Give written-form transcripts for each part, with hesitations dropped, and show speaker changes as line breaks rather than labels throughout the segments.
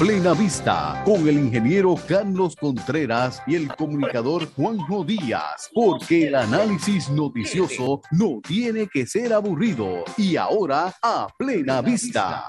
Plena Vista, con el ingeniero Carlos Contreras y el comunicador Juanjo Díaz, porque el análisis noticioso no tiene que ser aburrido. Y ahora, a Plena Vista.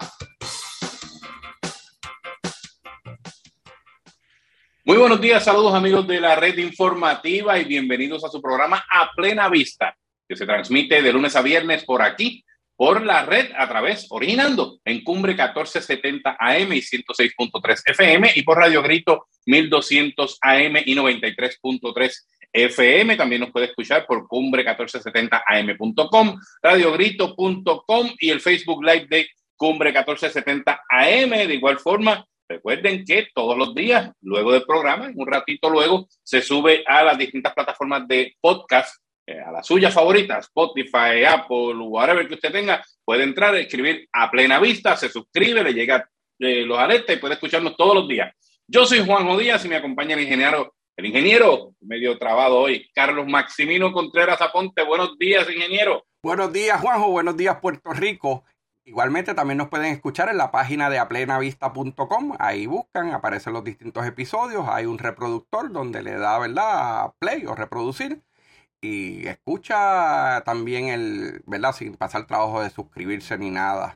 Muy buenos días, saludos amigos de la red informativa y bienvenidos a su programa A Plena Vista, que se transmite de lunes a viernes por aquí, por la red a través, originando en Cumbre 1470 AM y 106.3 FM y por Radio Grito 1200 AM y 93.3 FM. También nos puede escuchar por cumbre1470am.com, radiogrito.com y el Facebook Live de Cumbre 1470 AM. De igual forma, recuerden que todos los días, luego del programa, un ratito luego, se sube a las distintas plataformas de podcast, a las suyas favoritas, Spotify, Apple, whatever que usted tenga, puede entrar, escribir A Plena Vista, se suscribe, le llega los alertas y puede escucharnos todos los días. Yo soy Juanjo Díaz y me acompaña el ingeniero medio trabado hoy, Carlos Maximino Contreras Aponte. Buenos días, ingeniero.
Buenos días, Juanjo. Buenos días, Puerto Rico. Igualmente también nos pueden escuchar en la página de aplenavista.com. Ahí buscan, aparecen los distintos episodios. Hay un reproductor donde le da, ¿verdad?, play o reproducir. Y escucha también ¿verdad?, sin pasar trabajo de suscribirse ni nada.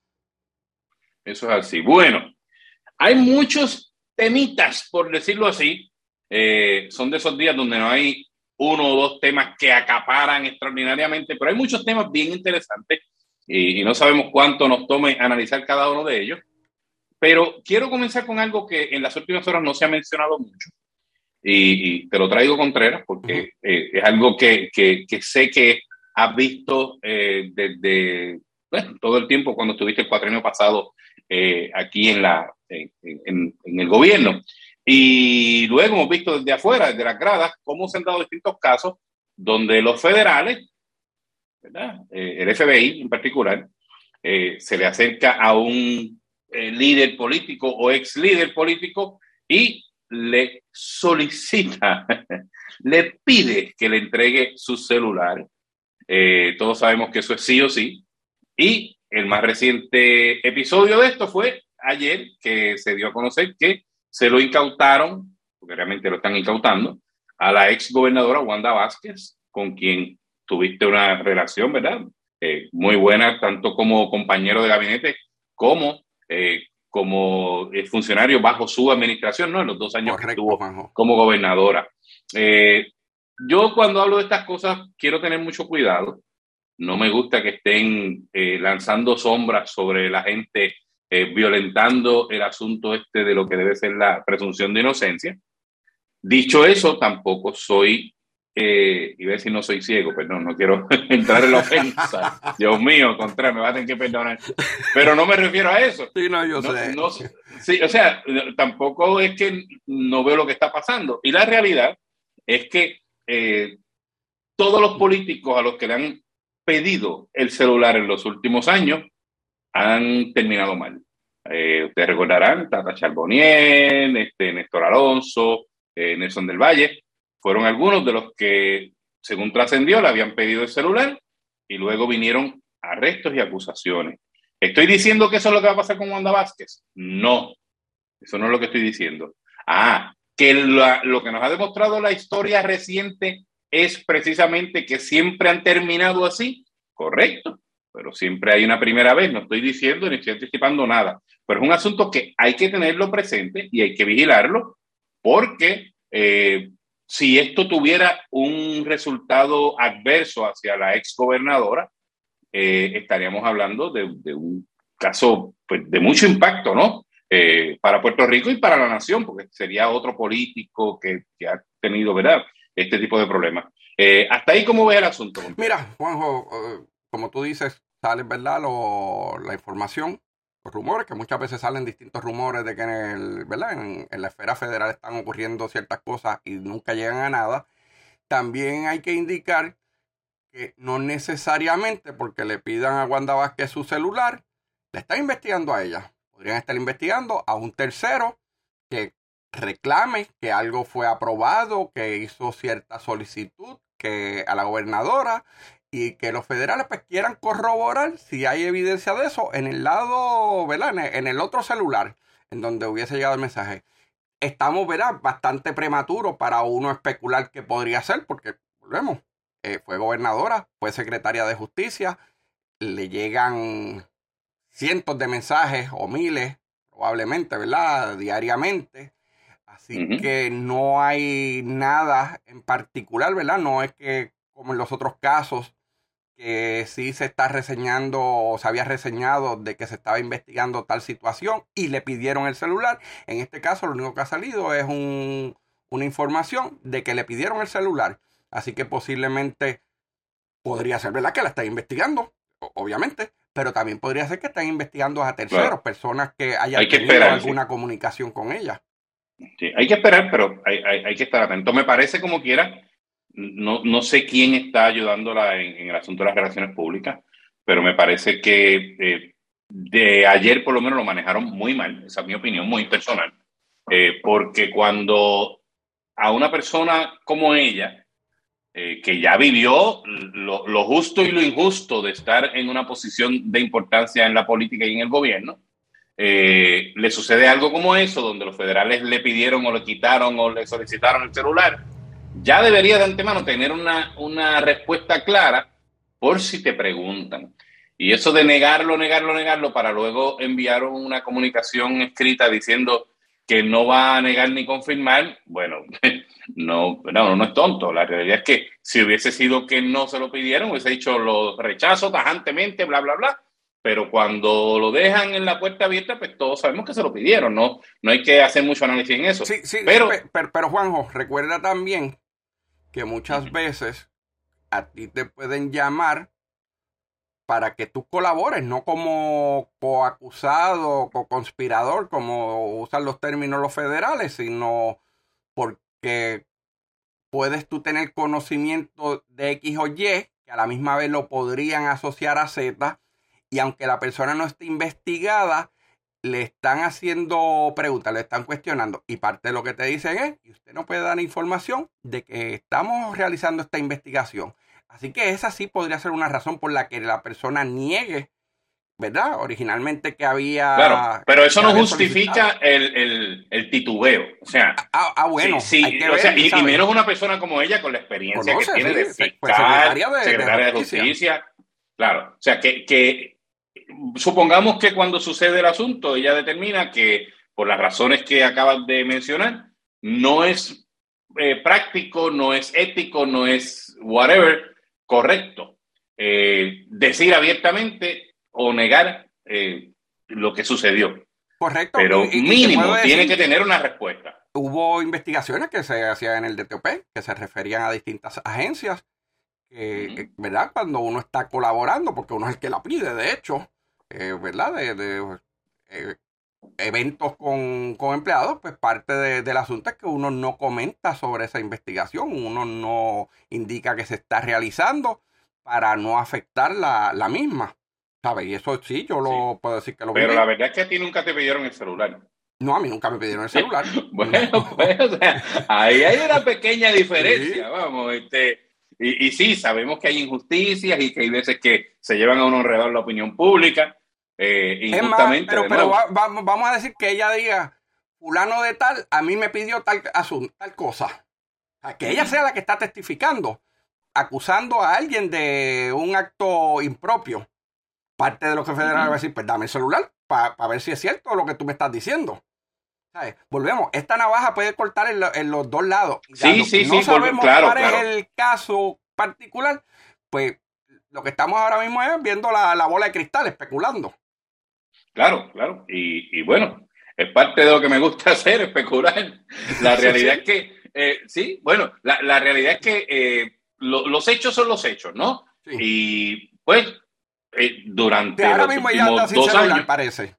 Eso es así. Bueno, hay muchos temitas, por decirlo así. Son de esos días donde no hay uno o dos temas que acaparan extraordinariamente, pero hay muchos temas bien interesantes. Y no sabemos cuánto nos tome analizar cada uno de ellos, pero quiero comenzar con algo que en las últimas horas no se ha mencionado mucho, y te lo traigo, Contreras, porque es algo que sé que has visto desde todo el tiempo cuando estuviste el cuatrienio pasado aquí en el gobierno, y luego hemos visto desde afuera, desde las gradas, cómo se han dado distintos casos donde los federales, ¿verdad?, el FBI en particular, se le acerca a un líder político o ex líder político y le solicita, le pide que le entregue su celular. Todos sabemos que eso es sí o sí. Y el más reciente episodio de esto fue ayer, que se dio a conocer que se lo incautaron, porque realmente lo están incautando, a la ex gobernadora Wanda Vázquez, con quien tuviste una relación, ¿verdad?, muy buena, tanto como compañero de gabinete como funcionario bajo su administración, ¿no?, en los 2 años. Correcto, que estuvo Juanjo, como gobernadora. Yo cuando hablo de estas cosas quiero tener mucho cuidado. No me gusta que estén lanzando sombras sobre la gente, violentando el asunto de lo que debe ser la presunción de inocencia. Dicho eso, tampoco soy... iba a decir no soy ciego, pero no quiero entrar en la ofensa. Dios mío, Contreras, me va a tener que perdonar. Pero no me refiero a eso.
Sí, no, yo sé.
Sí, o sea, tampoco es que no veo lo que está pasando. Y la realidad es que todos los políticos a los que le han pedido el celular en los últimos años han terminado mal. Ustedes recordarán, Tata Charbonnier, Néstor Alonso, Nelson del Valle, fueron algunos de los que, según trascendió, le habían pedido el celular y luego vinieron arrestos y acusaciones. ¿Estoy diciendo que eso es lo que va a pasar con Wanda Vázquez? No, eso no es lo que estoy diciendo. Que lo que nos ha demostrado la historia reciente es precisamente que siempre han terminado así. Correcto, pero siempre hay una primera vez. No estoy diciendo ni estoy anticipando nada, pero es un asunto que hay que tenerlo presente y hay que vigilarlo, porque si esto tuviera un resultado adverso hacia la exgobernadora, estaríamos hablando de un caso, pues, de mucho impacto, ¿no? Para Puerto Rico y para la nación, porque sería otro político que ha tenido, ¿verdad?, este tipo de problemas. Hasta ahí, ¿cómo ves el asunto?
Mira, Juanjo, como tú dices, sale, ¿verdad?, la información, los rumores, que muchas veces salen distintos rumores de que ¿verdad?, en la esfera federal están ocurriendo ciertas cosas y nunca llegan a nada. También hay que indicar que no necesariamente porque le pidan a Wanda Vázquez su celular, le están investigando a ella. Podrían estar investigando a un tercero que reclame que algo fue aprobado, que hizo cierta solicitud a la gobernadora, y que los federales pues quieran corroborar si hay evidencia de eso en el lado, ¿verdad?, en el otro celular. en donde hubiese llegado el mensaje. Estamos, ¿verdad?, bastante prematuros para uno especular qué podría ser, porque, volvemos, fue gobernadora, fue secretaria de Justicia, le llegan cientos de mensajes o miles, probablemente, ¿verdad?, diariamente. Así que no hay nada en particular, ¿verdad? No es que, como en los otros casos, que sí se está reseñando o se había reseñado de que se estaba investigando tal situación y le pidieron el celular. En este caso, lo único que ha salido es una información de que le pidieron el celular. Así que posiblemente podría ser, ¿verdad?, que la están investigando, obviamente, pero también podría ser que estén investigando a terceros, personas que hayan tenido alguna comunicación con ella.
Sí, hay que esperar, pero hay que estar atento. Me parece como quiera. No sé quién está ayudándola en el asunto de las relaciones públicas, pero me parece que de ayer por lo menos lo manejaron muy mal, esa es mi opinión muy personal, porque cuando a una persona como ella, que ya vivió lo justo y lo injusto de estar en una posición de importancia en la política y en el gobierno, le sucede algo como eso, donde los federales le pidieron o le quitaron o le solicitaron el celular, ya debería de antemano tener una respuesta clara por si te preguntan. Y eso de negarlo para luego enviar una comunicación escrita diciendo que no va a negar ni confirmar, bueno, no es tonto. La realidad es que si hubiese sido que no se lo pidieron, hubiese dicho lo rechazo tajantemente, bla, bla, bla. Pero cuando lo dejan en la puerta abierta, pues todos sabemos que se lo pidieron, no hay que hacer mucho análisis en eso.
Sí, pero Juanjo, recuerda también que muchas veces a ti te pueden llamar para que tú colabores, no como coacusado, co-conspirador, como usan los términos los federales, sino porque puedes tú tener conocimiento de X o Y, que a la misma vez lo podrían asociar a Z, y aunque la persona no esté investigada, le están haciendo preguntas, le están cuestionando, y parte de lo que te dicen es, y usted no puede dar información de que estamos realizando esta investigación. Así que esa sí podría ser una razón por la que la persona niegue, ¿verdad?, originalmente que había...
Claro, pero eso no justifica el titubeo. O sea,
bueno,
sí, hay que ver, o sea, y menos una persona como ella con la experiencia que tiene de fiscal, secretaria de Justicia. Claro, o sea, que supongamos que cuando sucede el asunto, ella determina que, por las razones que acabas de mencionar, no es práctico, no es ético, no es whatever, correcto. Decir abiertamente o negar lo que sucedió.
Correcto.
Pero mínimo tiene que tener una respuesta.
Hubo investigaciones que se hacían en el DTOP, que se referían a distintas agencias, ¿verdad? Cuando uno está colaborando, porque uno es el que la pide, de hecho, ¿verdad? De eventos con empleados, pues parte del asunto es que uno no comenta sobre esa investigación, uno no indica que se está realizando para no afectar la misma, ¿sabes? Y eso sí, yo lo puedo decir que lo
Pero la verdad es que a ti nunca te pidieron el celular.
No, a mí nunca me pidieron el celular.
Bueno, pues, o sea, ahí hay una pequeña diferencia, vamos, y sí, sabemos que hay injusticias y que hay veces que se llevan a uno enredado en la opinión pública, injustamente.
Es más, pero vamos a decir que ella diga, fulano de tal, a mí me pidió tal cosa. O sea, que ella sea la que está testificando, acusando a alguien de un acto impropio. Parte de lo que el federal va a decir, pues dame el celular para ver si es cierto lo que tú me estás diciendo. ¿Sabes? Volvemos, esta navaja puede cortar en los dos lados. No sabemos cuál es el caso particular, pues lo que estamos ahora mismo es viendo la bola de cristal, especulando.
Claro. Y bueno, es parte de lo que me gusta hacer, especular. La realidad es que, la realidad es que los hechos son los hechos, ¿no? Sí. Y pues, durante
ahora mismo ya anda sin celular, parece.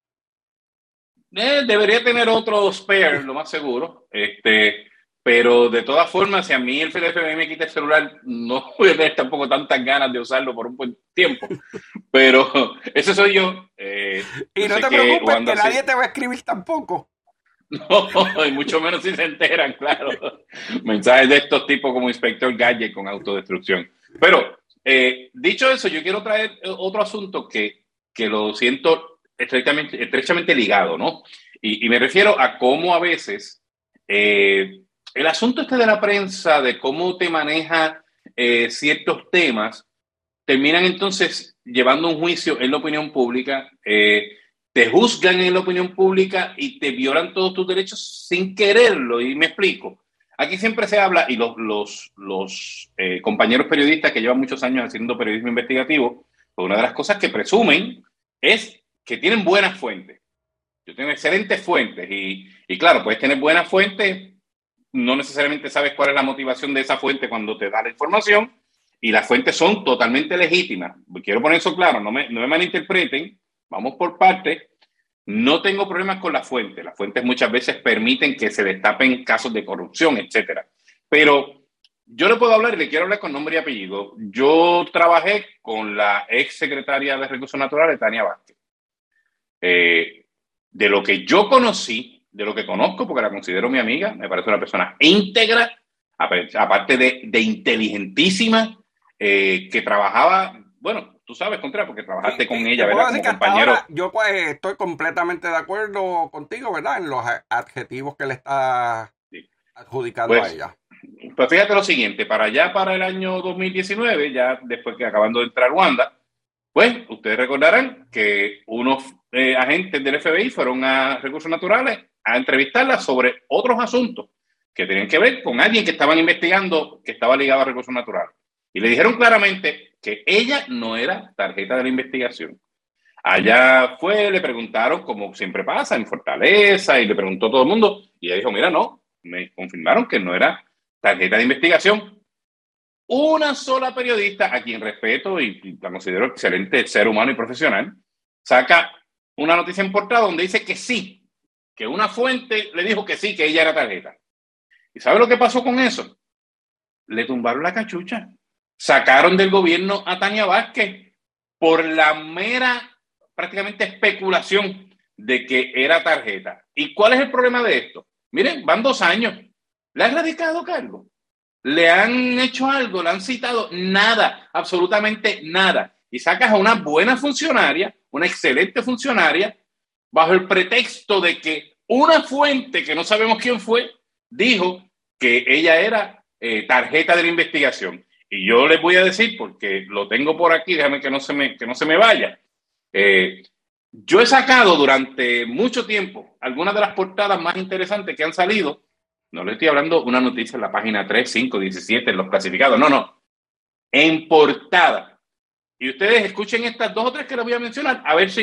Debería tener otro spare, lo más seguro. Pero de todas formas, si a mí el FBI me quita el celular, no voy a tener tampoco tantas ganas de usarlo por un buen tiempo. Pero eso soy yo.
Y no te preocupes, que nadie te va a escribir tampoco.
No, y mucho menos si se enteran, claro. Mensajes de estos tipos como Inspector Gadget con autodestrucción. Pero, dicho eso, yo quiero traer otro asunto que lo siento estrechamente ligado, ¿no? Y me refiero a cómo a veces el asunto este de la prensa, de cómo te maneja ciertos temas, terminan entonces llevando un juicio en la opinión pública, te juzgan en la opinión pública y te violan todos tus derechos sin quererlo. Y me explico. Aquí siempre se habla, y los compañeros periodistas que llevan muchos años haciendo periodismo investigativo, pues una de las cosas que presumen es que tienen buenas fuentes. Yo tengo excelentes fuentes y claro, puedes tener buenas fuentes, no necesariamente sabes cuál es la motivación de esa fuente cuando te da la información, y las fuentes son totalmente legítimas. Quiero poner eso claro, no me malinterpreten, vamos por partes. No tengo problemas con las fuentes. Las fuentes muchas veces permiten que se destapen casos de corrupción, etcétera. Pero yo le puedo hablar y le quiero hablar con nombre y apellido. Yo trabajé con la ex secretaria de Recursos Naturales, Tania Vázquez. De lo que yo conocí, de lo que conozco, porque la considero mi amiga, me parece una persona íntegra, aparte de inteligentísima, que trabajaba, bueno, tú sabes, Contreras, porque trabajaste con ella, ¿verdad? Como compañero.
Ahora, yo pues estoy completamente de acuerdo contigo, ¿verdad? En los adjetivos que le está adjudicando
pues,
a ella.
Pues fíjate lo siguiente, para el año 2019, ya después que acabando de entrar Wanda, pues ustedes recordarán que unos agentes del FBI fueron a Recursos Naturales a entrevistarla sobre otros asuntos que tenían que ver con alguien que estaban investigando que estaba ligado a Recursos Naturales. Y le dijeron claramente que ella no era tarjeta de la investigación. Allá fue, le preguntaron, como siempre pasa, en Fortaleza, y le preguntó a todo el mundo, y ella dijo, mira, no, me confirmaron que no era tarjeta de investigación. Una sola periodista, a quien respeto y la considero excelente ser humano y profesional, saca una noticia en portada donde dice que sí, que una fuente le dijo que sí, que ella era tarjeta. ¿Y sabe lo que pasó con eso? Le tumbaron la cachucha. Sacaron del gobierno a Tania Vázquez por la mera, prácticamente, especulación de que era tarjeta. ¿Y cuál es el problema de esto? Miren, van 2 años. ¿Le han radicado cargo? ¿Le han hecho algo? ¿Le han citado? Nada, absolutamente nada. Y sacas a una buena funcionaria, una excelente funcionaria, bajo el pretexto de que una fuente, que no sabemos quién fue, dijo que ella era tarjeta de la investigación. Y yo les voy a decir, porque lo tengo por aquí, déjame que no se me vaya. Yo he sacado durante mucho tiempo algunas de las portadas más interesantes que han salido. No le estoy hablando una noticia en la página 3, 5, 17, en los clasificados. No. En portada. Y ustedes escuchen estas 2 o 3 que les voy a mencionar, a ver si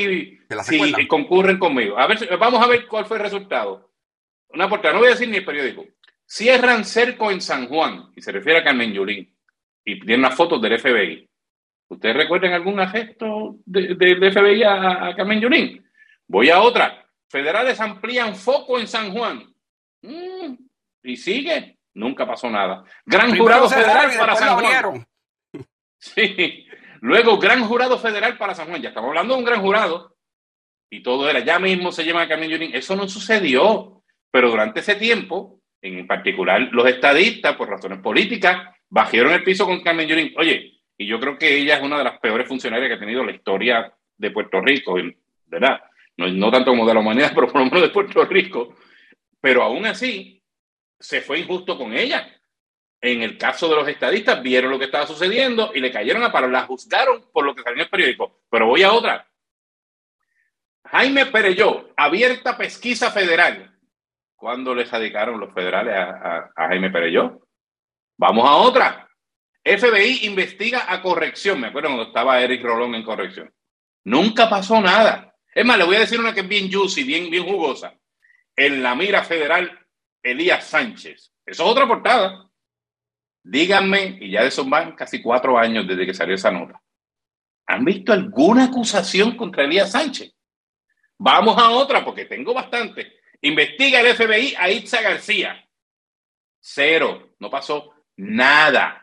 concurren conmigo. Vamos a ver cuál fue el resultado. Una portada, no voy a decir ni el periódico. Cierran cerco en San Juan, y se refiere a Carmen Yulín, y tiene unas fotos del FBI. ¿Ustedes recuerdan algún gesto del FBI a Carmen Yulín? Voy a otra. Federales amplían foco en San Juan. Y sigue. Nunca pasó nada. Gran jurado federal para San Juan. Sí. Luego, gran jurado federal para San Juan. Ya estamos hablando de un gran jurado. Y todo era, ya mismo se llama Carmen Yulín. Eso no sucedió. Pero durante ese tiempo, en particular los estadistas, por razones políticas, bajaron el piso con Carmen Yulín. Oye, y yo creo que ella es una de las peores funcionarias que ha tenido la historia de Puerto Rico, ¿verdad? No tanto como de la humanidad, pero por lo menos de Puerto Rico. Pero aún así, se fue injusto con ella. En el caso de los estadistas, vieron lo que estaba sucediendo y le cayeron a palo. La juzgaron por lo que salió en el periódico. Pero voy a otra. Jaime Perelló, abierta pesquisa federal. ¿Cuándo les radicaron los federales a Jaime Perelló? Vamos a otra. FBI investiga a corrección. Me acuerdo cuando estaba Eric Rolón en corrección. Nunca pasó nada. Es más, le voy a decir una que es bien juicy, bien jugosa. En la mira federal, Elías Sánchez. Eso es otra portada. Díganme, y ya de eso van casi 4 años desde que salió esa nota. ¿Han visto alguna acusación contra Elías Sánchez? Vamos a otra, porque tengo bastante. Investiga el FBI a Itza García. 0. No pasó nada.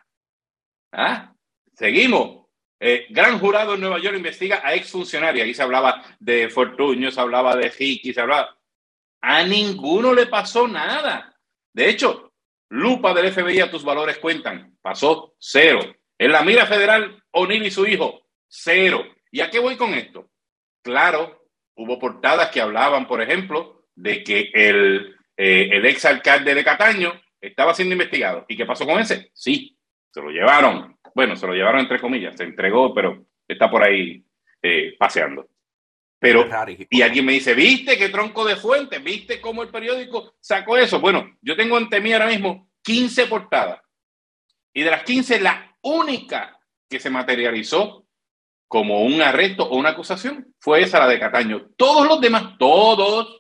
Seguimos. Gran jurado en Nueva York investiga a exfuncionarios. Ahí se hablaba de Fortuño, se hablaba de Hickey, se hablaba... A ninguno le pasó nada. De hecho, lupa del FBI a tus valores cuentan. Pasó 0. En la mira federal, O'Neill y su hijo, 0. ¿Y a qué voy con esto? Claro, hubo portadas que hablaban, por ejemplo, de que el exalcalde de Cataño estaba siendo investigado. ¿Y qué pasó con ese? Sí, se lo llevaron. Bueno, se lo llevaron entre comillas, se entregó, pero está por ahí paseando. Pero, y alguien me dice, ¿viste qué tronco de fuente? ¿Viste cómo el periódico sacó eso? Bueno, yo tengo ante mí ahora mismo 15 portadas. Y de las 15, la única que se materializó como un arresto o una acusación fue esa, la de Cataño. Todos los demás, todos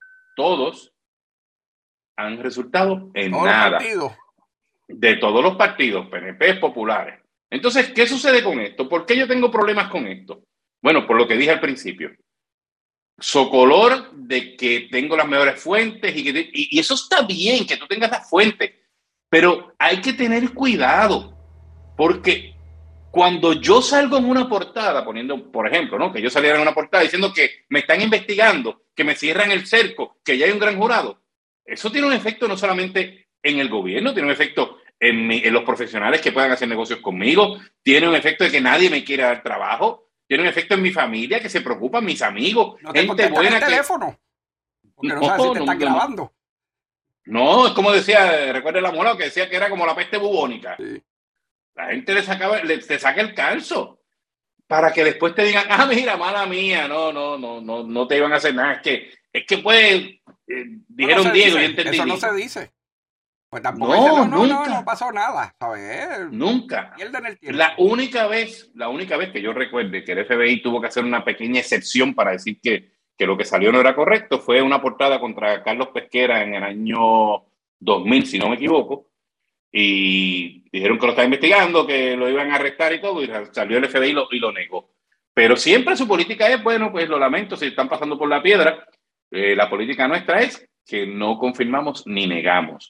han resultado en nada. De todos los partidos, PNP, populares. Entonces, ¿qué sucede con esto? ¿Por qué yo tengo problemas con esto? Bueno, por lo que dije al principio. Socolor de que tengo las mejores fuentes y eso está bien, que tú tengas las fuentes, pero hay que tener cuidado, porque cuando yo salgo en una portada, poniendo, por ejemplo, ¿no? Que yo saliera en una portada diciendo que me están investigando, que me cierran el cerco, que ya hay un gran jurado, eso tiene un efecto no solamente en el gobierno, tiene un efecto en los profesionales que puedan hacer negocios conmigo, tiene un efecto de que nadie me quiere dar trabajo, tiene un efecto en mi familia, que se preocupan mis amigos,
no te gente buena el teléfono, porque no sabes si te están grabando.
No, es como decía, recuerda el amor que decía que era como la peste bubónica.
Sí.
La gente te saca el calzo para que después te digan, mira, mala mía, no te iban a hacer nada. Es que pues, dijeron Diego, yo entendí.
Eso no se dice. Pues tampoco
nunca.
No pasó nada, ¿sabes?
Nunca.
Pierden el tiempo.
La única vez que yo recuerde que el FBI tuvo que hacer una pequeña excepción para decir que lo que salió no era correcto fue una portada contra Carlos Pesquera en el año 2000, si no me equivoco, y dijeron que lo estaba investigando, que lo iban a arrestar y todo, y salió el FBI y lo negó. Pero siempre su política es, bueno, pues lo lamento si están pasando por la piedra, la política nuestra es que no confirmamos ni negamos.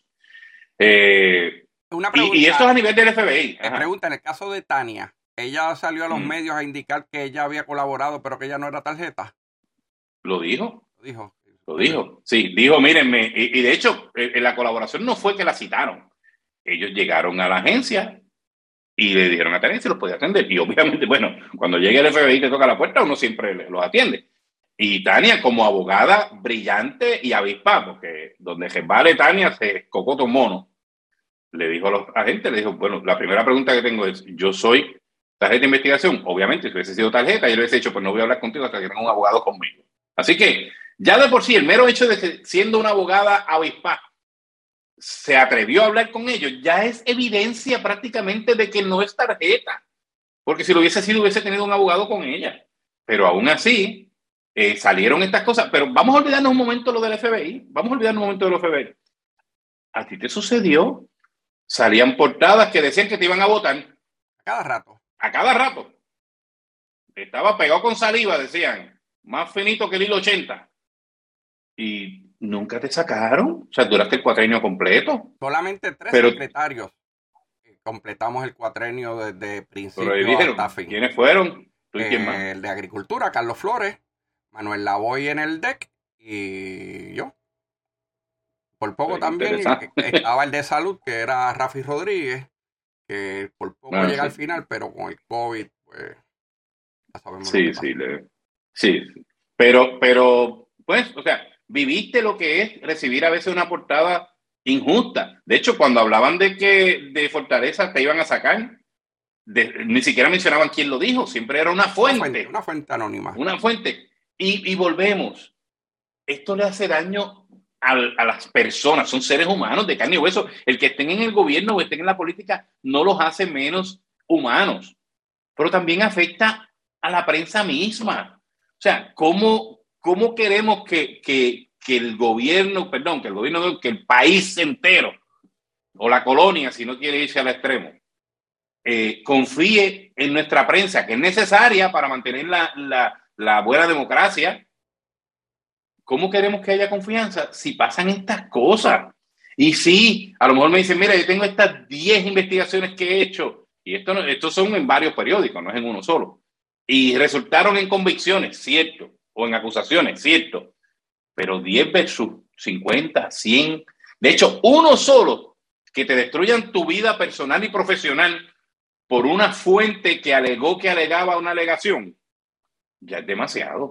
Una pregunta,
y esto es a nivel del FBI.
Me pregunta, en el caso de Tania, ella salió a los medios a indicar que ella había colaborado, pero que ella no era tarjeta.
¿Lo dijo? Lo dijo. Sí, dijo, mírenme, y de hecho, en la colaboración no fue que la citaron. Ellos llegaron a la agencia y le dijeron a Tania si los podía atender. Y obviamente, bueno, cuando llegue el FBI que toca la puerta, uno siempre los atiende. Y Tania, como abogada brillante y avispada, porque donde resbale Tania se cocota un mono, le dijo a los agentes, le dijo, bueno, la primera pregunta que tengo es, yo soy tarjeta de investigación. Obviamente, si hubiese sido tarjeta, yo le hubiese dicho, pues no voy a hablar contigo hasta que tenga un abogado conmigo. Así que, ya de por sí, el mero hecho de que siendo una abogada avispada, se atrevió a hablar con ellos, ya es evidencia prácticamente de que no es tarjeta. Porque si lo hubiese sido, hubiese tenido un abogado con ella. Pero aún así, salieron estas cosas. Pero vamos a olvidarnos un momento lo del FBI. ¿A ti te sucedió? Salían portadas que decían que te iban a votar. A cada rato. Estaba pegado con saliva, decían. Más finito que el hilo 80. Y nunca te sacaron. O sea, duraste el cuatrenio completo.
Solamente 3 secretarios completamos el cuatrenio desde principio hasta fin.
¿Quiénes fueron? ¿Tú y quién más?
El de Agricultura, Carlos Flores, Manuel Lavoy en el DEC y yo. Por poco también estaba el de Salud, que era Rafi Rodríguez, que por poco llega al final, pero con el COVID, pues, ya sabemos.
Sí. Pero, pues, o sea, viviste lo que es recibir a veces una portada injusta. De hecho, cuando hablaban de que de Fortaleza te iban a sacar, ni siquiera mencionaban quién lo dijo, siempre era una fuente.
Una fuente anónima.
Una fuente. Y volvemos. Esto le hace daño a las personas, son seres humanos de carne y hueso. El que estén en el gobierno o estén en la política no los hace menos humanos, pero también afecta a la prensa misma. O sea, ¿cómo queremos que el gobierno, que el país entero, o la colonia, si no quiere irse al extremo, confíe en nuestra prensa, que es necesaria para mantener la buena democracia? ¿Cómo queremos que haya confianza si pasan estas cosas? Y sí, a lo mejor me dicen, mira, yo tengo estas 10 investigaciones que he hecho, y estos son en varios periódicos, no es en uno solo, y resultaron en convicciones, cierto, o en acusaciones, cierto, pero 10 versus 50, 100, de hecho, uno solo, que te destruyan tu vida personal y profesional por una fuente que alegaba una alegación, ya es demasiado. O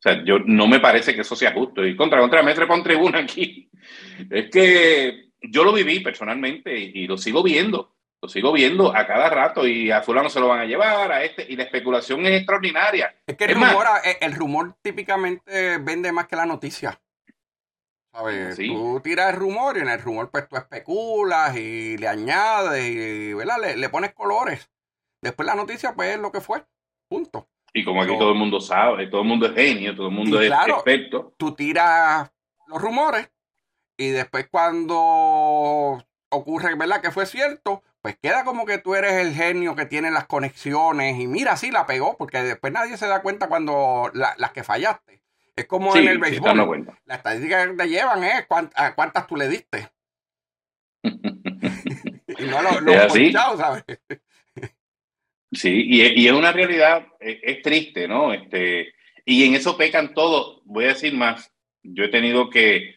O sea, yo no me parece que eso sea justo. Y contra me trepo en tribuna aquí. Es que yo lo viví personalmente y lo sigo viendo. Lo sigo viendo a cada rato y a fulano se lo van a llevar, a este, y la especulación es extraordinaria.
Es que el rumor típicamente vende más que la noticia. ¿Sabes?
Sí.
Tú tiras el rumor y en el rumor pues tú especulas y le añades y ¿verdad? Le pones colores. Después la noticia pues es lo que fue. Punto.
Y como aquí todo el mundo sabe, todo el mundo es genio, todo el mundo es experto.
Tú tiras los rumores y después cuando ocurre, ¿verdad? Que fue cierto, pues queda como que tú eres el genio que tiene las conexiones y mira, sí la pegó, porque después nadie se da cuenta cuando las que fallaste. Es como en el béisbol. La estadística que te llevan es cuántas tú le diste. Y no lo ponchado, ¿sabes?
Sí, y es una realidad, es triste, ¿no? Y en eso pecan todos. Voy a decir más. Yo he tenido que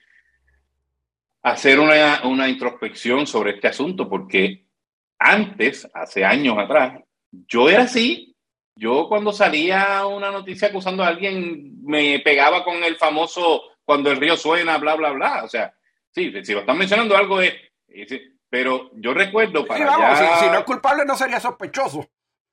hacer una introspección sobre este asunto, porque antes, hace años atrás, yo era así. Yo cuando salía una noticia acusando a alguien, me pegaba con el famoso cuando el río suena, bla, bla, bla. O sea, sí, si lo están mencionando algo es pero yo recuerdo para
si no es culpable no sería sospechoso.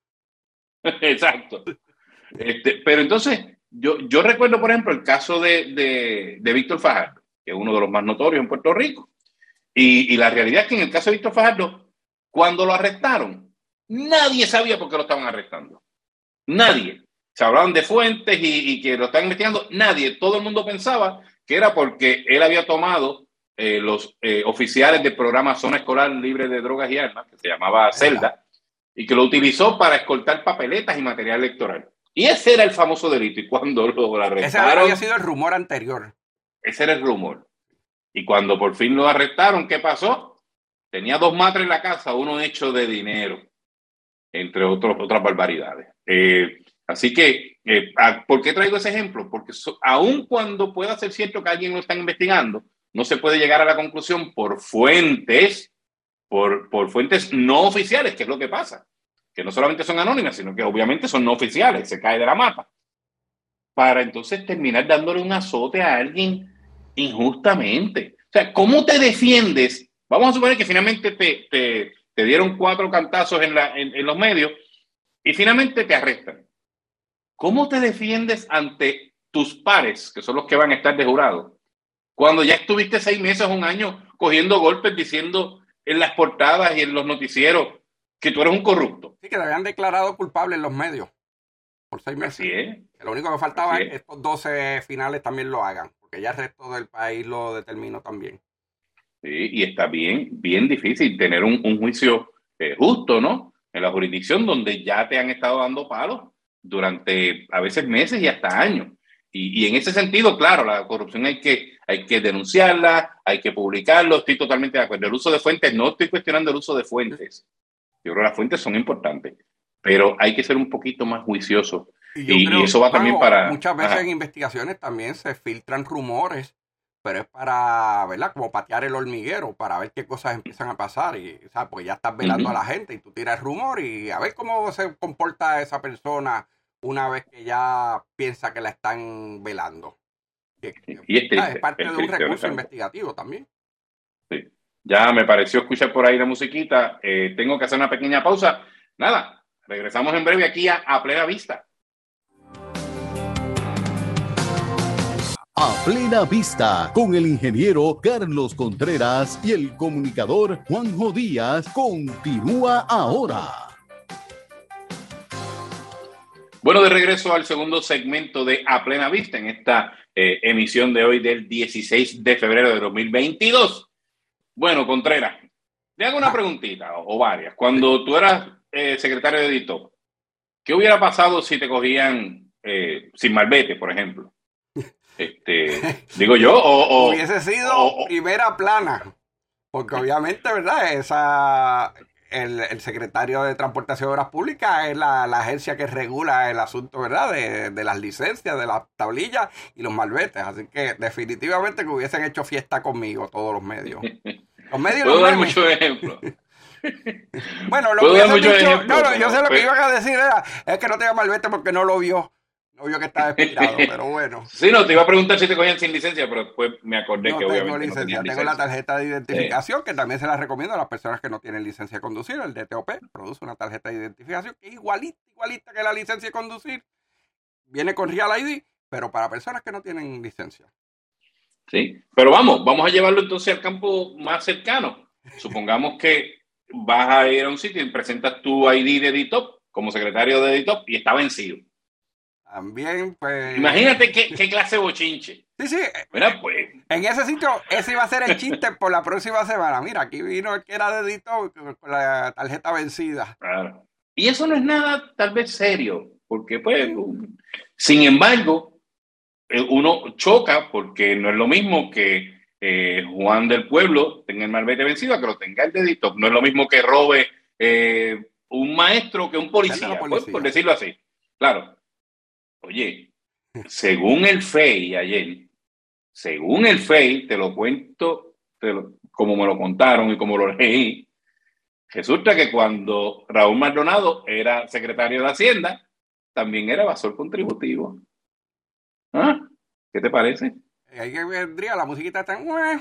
Exacto. Pero entonces, yo recuerdo, por ejemplo, el caso de Víctor Fajardo, que es uno de los más notorios en Puerto Rico. Y la realidad es que en el caso de Víctor Fajardo, cuando lo arrestaron, nadie sabía por qué lo estaban arrestando. Nadie. Se hablaban de fuentes y que lo estaban investigando. Nadie. Todo el mundo pensaba que era porque él había tomado los oficiales del programa Zona Escolar Libre de Drogas y Armas, que se llamaba Celda, y que lo utilizó para escoltar papeletas y material electoral. Y ese era el famoso delito. Y cuando lo arrestaron...
Ese había sido el rumor anterior.
Ese era el rumor. Y cuando por fin lo arrestaron, ¿qué pasó? Tenía 2 matres en la casa, uno hecho de dinero, entre otras barbaridades. Así que, ¿por qué traigo ese ejemplo? Porque aun cuando pueda ser cierto que alguien lo está investigando, no se puede llegar a la conclusión por fuentes no oficiales, que es lo que pasa, que no solamente son anónimas, sino que obviamente son no oficiales, se cae de la mata, para entonces terminar dándole un azote a alguien injustamente. O sea, ¿cómo te defiendes? Vamos a suponer que finalmente te dieron 4 cantazos en los medios y finalmente te arrestan. ¿Cómo te defiendes ante tus pares, que son los que van a estar de jurado, cuando ya estuviste 6 meses, 1 año, cogiendo golpes, diciendo en las portadas y en los noticieros que tú eres un corrupto?
Sí, que te habían declarado culpable en los medios por 6 meses.
Así es.
Lo único que faltaba es que estos 12 finales también lo hagan, porque ya el resto del país lo determinó también.
Sí, y está bien difícil tener un juicio justo, ¿no? En la jurisdicción donde ya te han estado dando palos durante a veces meses y hasta años. Y en ese sentido, claro, la corrupción hay que denunciarla, hay que publicarlo, estoy totalmente de acuerdo. El uso de fuentes, no estoy cuestionando el uso de fuentes. Yo creo que las fuentes son importantes, pero hay que ser un poquito más juicioso. Y eso va también para...
Muchas veces en investigaciones también se filtran rumores, pero es para, ¿verdad? Como patear el hormiguero, para ver qué cosas empiezan a pasar. Y, ¿sabes? Porque ya estás velando a la gente y tú tiras el rumor y a ver cómo se comporta esa persona una vez que ya piensa que la están velando.
Y es triste,
es parte de un recurso investigativo también.
Sí. Ya me pareció escuchar por ahí la musiquita. Tengo que hacer una pequeña pausa. Nada, regresamos en breve aquí a Plena Vista.
A Plena Vista, con el ingeniero Carlos Contreras y el comunicador Juanjo Díaz, continúa ahora.
Bueno, de regreso al segundo segmento de A Plena Vista en esta emisión de hoy del 16 de febrero de 2022. Bueno, Contreras, te hago una preguntita o varias. Cuando tú eras secretario de editor, ¿qué hubiera pasado si te cogían sin malvete, por ejemplo? Digo yo,
hubiese sido primera plana, porque obviamente, ¿verdad? El secretario de Transportación y Obras Públicas es la agencia que regula el asunto, ¿verdad? De las licencias, de las tablillas y los malvetes. Así que definitivamente que hubiesen hecho fiesta conmigo todos los medios. Los medios
puedo dar muchos ejemplos.
Bueno, lo que hubiesen dicho, yo sé lo que iban a decir es que no tenga malvete porque no lo vio. No vio que estaba expirado, pero bueno.
Sí, no, te iba a preguntar si te cogían sin licencia, pero después me acordé
No
que
tengo
obviamente
licencia,
no tenían
tengo
licencia.
la tarjeta de identificación, que también se la recomiendo a las personas que no tienen licencia de conducir. El DTOP produce una tarjeta de identificación que es igualita que la licencia de conducir. Viene con Real ID, pero para personas que no tienen licencia.
Sí, pero vamos a llevarlo entonces al campo más cercano. Supongamos que vas a ir a un sitio y presentas tu ID de DITOP como secretario de DITOP y está vencido.
También, pues...
Imagínate qué clase de bochinche.
Sí.
Mira, pues...
En ese sitio, ese iba a ser el chiste por la próxima semana. Mira, aquí vino el que era de DITOP con la tarjeta vencida.
Claro. Y eso no es nada tal vez serio, porque pues, sin embargo, uno choca porque no es lo mismo que Juan del Pueblo tenga el malvete vencido a que lo tenga el de DITOP. No es lo mismo que robe un maestro que un policía, pues, por decirlo así. Claro. Oye, según el FEI ayer, según el FEI, te lo cuento como me lo contaron y como lo leí, resulta que cuando Raúl Maldonado era secretario de Hacienda, también era evasor contributivo. ¿Ah? ¿Qué te parece?
Ahí que vendría la musiquita está...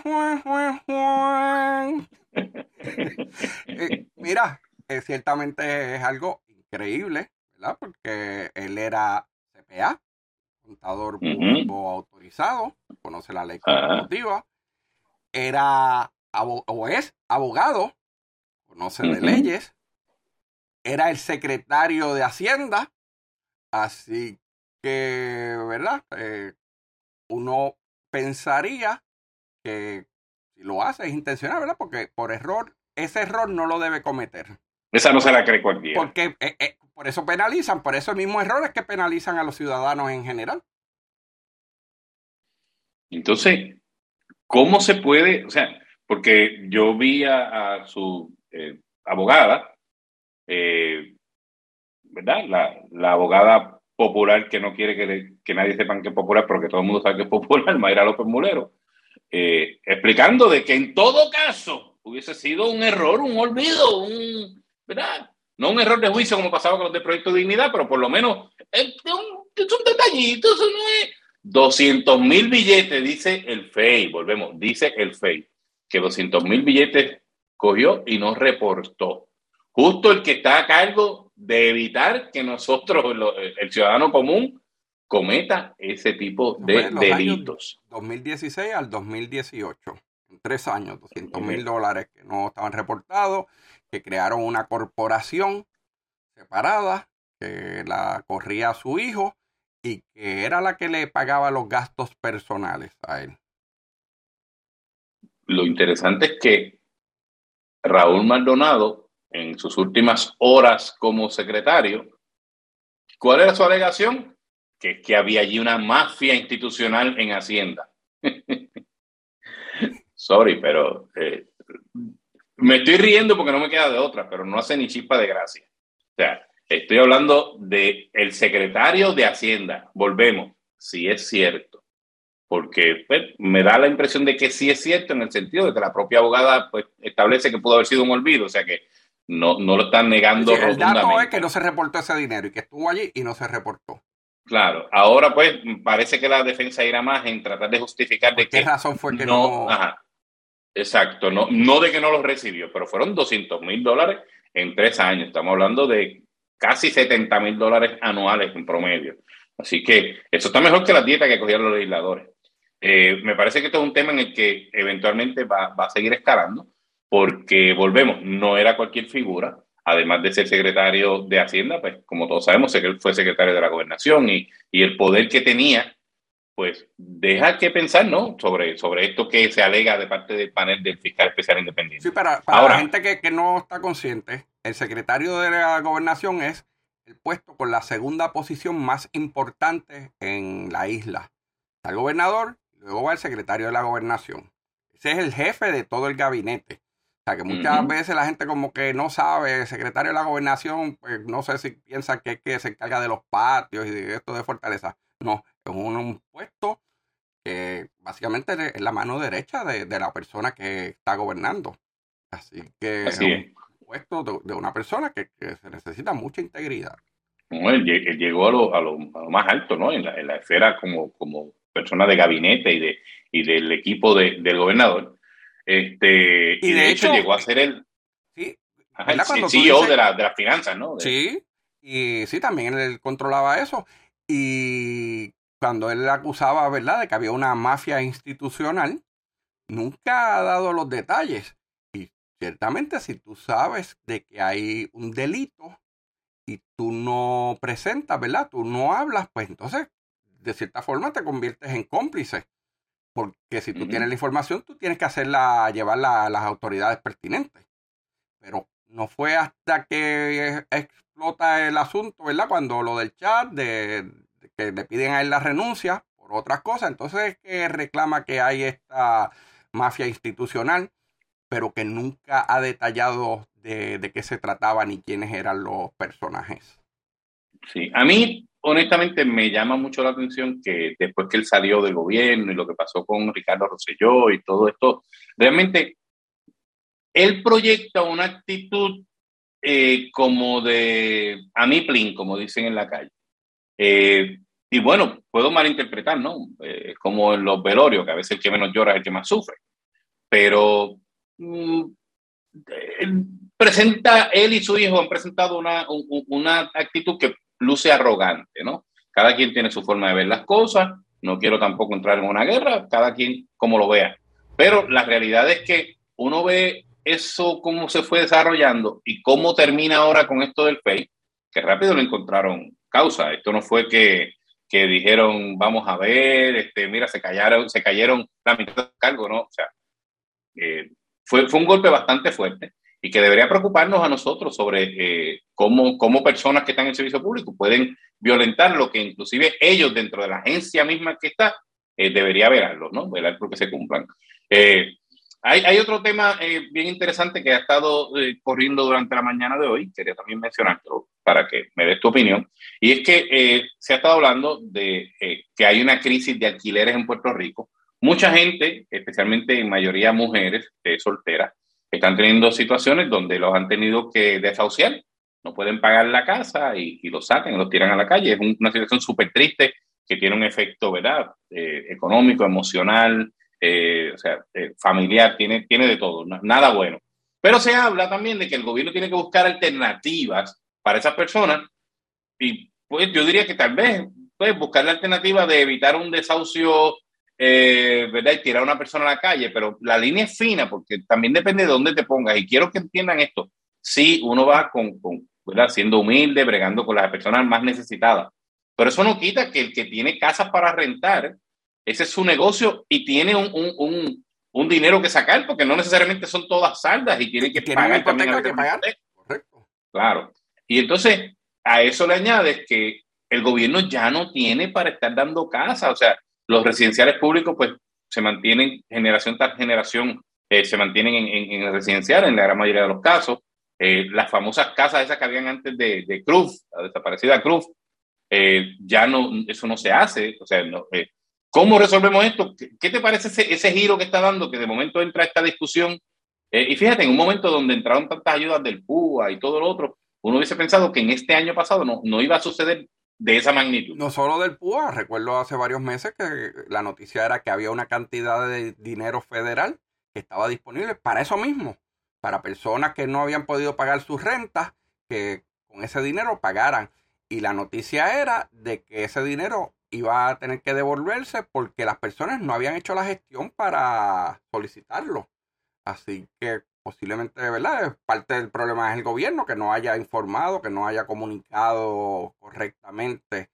Mira, ciertamente es algo increíble, ¿verdad? Porque él era CPA, contador público autorizado, conoce la ley contributiva, era o es abogado, conoce de leyes, era el secretario de Hacienda, así que, ¿verdad? Uno pensaría que si lo hace es intencional, ¿verdad? Porque por error, ese error no lo debe cometer.
Esa no se la cree cualquiera.
Porque por eso penalizan, por esos mismos errores que penalizan a los ciudadanos en general.
Entonces, ¿cómo se puede? O sea, porque yo vi a su abogada, ¿verdad? La abogada popular que no quiere que nadie sepa que es popular, pero que todo el mundo sabe que es popular, Mayra López Mulero, explicando de que en todo caso hubiese sido un error, un olvido, ¿verdad? No un error de juicio como pasaba con los de Proyecto de Dignidad, pero por lo menos es un detallito, eso no es 200,000 billetes, dice el FEI, volvemos, dice el FEI, que 200,000 billetes cogió y no reportó. Justo el que está a cargo de evitar que nosotros, el ciudadano común, cometa ese tipo de delitos.
2016 al 2018, en 3 años, $200,000 que no estaban reportados, que crearon una corporación separada, que la corría su hijo y que era la que le pagaba los gastos personales a él.
Lo interesante es que Raúl Maldonado, en sus últimas horas como secretario, ¿cuál era su alegación? Que había allí una mafia institucional en Hacienda. Sorry, pero me estoy riendo porque no me queda de otra, pero no hace ni chispa de gracia. O sea, estoy hablando del secretario de Hacienda. Volvemos, si es cierto. Porque pues, me da la impresión de que sí es cierto en el sentido de que la propia abogada pues, establece que pudo haber sido un olvido. O sea que no lo están negando rotundamente.
El dato es que no se reportó ese dinero y que estuvo allí y no se reportó.
Claro, ahora pues parece que la defensa irá más en tratar de justificar de
¿Qué razón fue que no?
Ajá, exacto, no de que no los recibió, pero fueron $200,000 en 3 años. Estamos hablando de casi $70,000 anuales en promedio. Así que eso está mejor que la dieta que cogían los legisladores. Me parece que esto es un tema en el que eventualmente va a seguir escalando, porque volvemos, no era cualquier figura. Además de ser secretario de Hacienda, pues como todos sabemos, fue secretario de la Gobernación y el poder que tenía, pues deja que pensar, ¿no? Sobre esto que se alega de parte del panel del fiscal especial independiente.
Sí, para ahora, la gente que no está consciente, el secretario de la Gobernación es el puesto con la segunda posición más importante en la isla. Está el gobernador, luego va el secretario de la Gobernación. Ese es el jefe de todo el gabinete. O sea, que muchas veces la gente como que no sabe, el secretario de la Gobernación, pues no sé si piensa que es que se encarga de los patios y de esto de Fortaleza. No, es un puesto que básicamente es la mano derecha de la persona que está gobernando. Así que es un puesto de una persona que se necesita mucha integridad.
No, él llegó a lo más alto, ¿no? En la esfera como persona de gabinete y del equipo del gobernador.
Y
Y
de
de hecho
hecho,
llegó a ser
sí,
el
¿verdad? Cuando tú
CEO
dices,
de las finanzas, ¿no?
sí, y sí, también él controlaba eso. Y cuando él acusaba, ¿verdad?, de que había una mafia institucional, nunca ha dado los detalles. Y ciertamente si tú sabes de que hay un delito y tú no presentas, ¿verdad? Tú no hablas, pues entonces, de cierta forma te conviertes en cómplice. Porque si tú tienes
Ujú.
la información, tú tienes que llevarla a las autoridades pertinentes. Pero no fue hasta que explota el asunto, ¿verdad? Cuando lo del chat, de que le piden a él la renuncia por otras cosas, entonces es que reclama que hay esta mafia institucional, pero que nunca ha detallado de qué se trataba ni quiénes eran los personajes.
Sí, a mí honestamente me llama mucho la atención que después que él salió del gobierno y lo que pasó con Ricardo Rosselló y todo esto, realmente él proyecta una actitud como de a mí plin, como dicen en la calle. Y bueno, puedo malinterpretar, ¿no? Como en los velorios, que a veces el que menos llora es el que más sufre. Pero mm, él y su hijo han presentado una actitud que luce arrogante, ¿no? Cada quien tiene su forma de ver las cosas, no quiero tampoco entrar en una guerra, cada quien como lo vea. Pero la realidad es que uno ve eso cómo se fue desarrollando y cómo termina ahora con esto del FEI, que rápido le encontraron causa. Esto no fue que dijeron, vamos a ver, mira, se cayeron la mitad del cargo, ¿no? O sea, fue un golpe bastante fuerte y que debería preocuparnos a nosotros sobre cómo personas que están en servicio público pueden violentar lo que inclusive ellos dentro de la agencia misma que está, debería velarlo, ¿no? Velar porque se cumplan. Eh, hay otro tema bien interesante que ha estado corriendo durante la mañana de hoy, quería también mencionarlo para que me des tu opinión, y es que se ha estado hablando de que hay una crisis de alquileres en Puerto Rico. Mucha gente, especialmente en mayoría mujeres solteras, están teniendo situaciones donde los han tenido que desahuciar, no pueden pagar la casa y los sacan, los tiran a la calle. Es una situación súper triste que tiene un efecto, ¿verdad? Económico, emocional, o sea, familiar, tiene de todo, nada bueno. Pero se habla también de que el gobierno tiene que buscar alternativas para esas personas y pues yo diría que tal vez pues, buscar la alternativa de evitar un desahucio, ¿verdad? Y tirar a una persona a la calle, pero la línea es fina porque también depende de dónde te pongas. Y quiero que entiendan esto. Sí, uno va ¿verdad? Siendo humilde, bregando con las personas más necesitadas, pero eso no quita que el que tiene casas para rentar, ese es su negocio y tiene un dinero que sacar porque no necesariamente son todas saldas y tienen
Y
que
tiene una
pagar también a
hipoteca
veces
que
una
pagar.
hipoteca.
Correcto.
Claro. Y entonces a eso le añades que el gobierno ya no tiene para estar dando casa. O sea, los residenciales públicos pues se mantienen generación tras generación, se mantienen en el residencial en la gran mayoría de los casos. Las famosas casas esas que habían antes de Cruz, la desaparecida Cruz, ya no, eso no se hace. O sea, no, ¿cómo resolvemos esto? ¿Qué te parece ese giro que está dando? Que de momento entra esta discusión. Y fíjate, en un momento donde entraron tantas ayudas del PUA y todo lo otro, uno hubiese pensado que en este año pasado no iba a suceder de esa magnitud.
No solo del PUA, recuerdo hace varios meses que la noticia era que había una cantidad de dinero federal que estaba disponible para eso mismo, para personas que no habían podido pagar sus rentas, que con ese dinero pagaran. Y la noticia era de que ese dinero iba a tener que devolverse porque las personas no habían hecho la gestión para solicitarlo. Así que posiblemente, de verdad, parte del problema es el gobierno que no haya informado, que no haya comunicado correctamente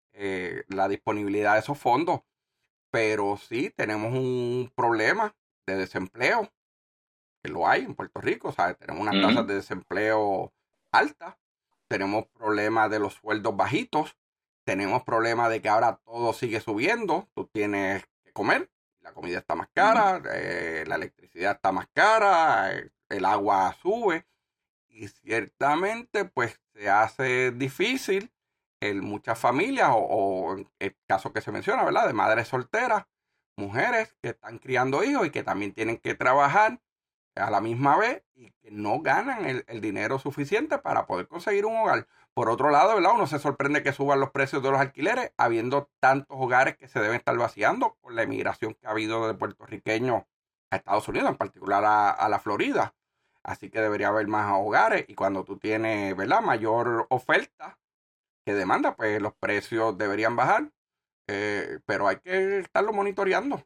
la disponibilidad de esos fondos. Pero sí tenemos un problema de desempleo, que lo hay en Puerto Rico, ¿sabes? Tenemos unas tasas de desempleo altas, tenemos problemas de los sueldos bajitos, tenemos problemas de que ahora todo sigue subiendo, tú tienes que comer, la comida está más cara, la electricidad está más cara, el agua sube y ciertamente pues se hace difícil en muchas familias o en el caso que se menciona, ¿verdad? De madres solteras, mujeres que están criando hijos y que también tienen que trabajar, a la misma vez y que no ganan el dinero suficiente para poder conseguir un hogar. Por otro lado, ¿verdad? Uno se sorprende que suban los precios de los alquileres, habiendo tantos hogares que se deben estar vaciando con la emigración que ha habido de puertorriqueños a Estados Unidos, en particular a la Florida. Así que debería haber más hogares y cuando tú tienes, ¿verdad?, mayor oferta que demanda, pues los precios deberían bajar. Pero hay que estarlo monitoreando.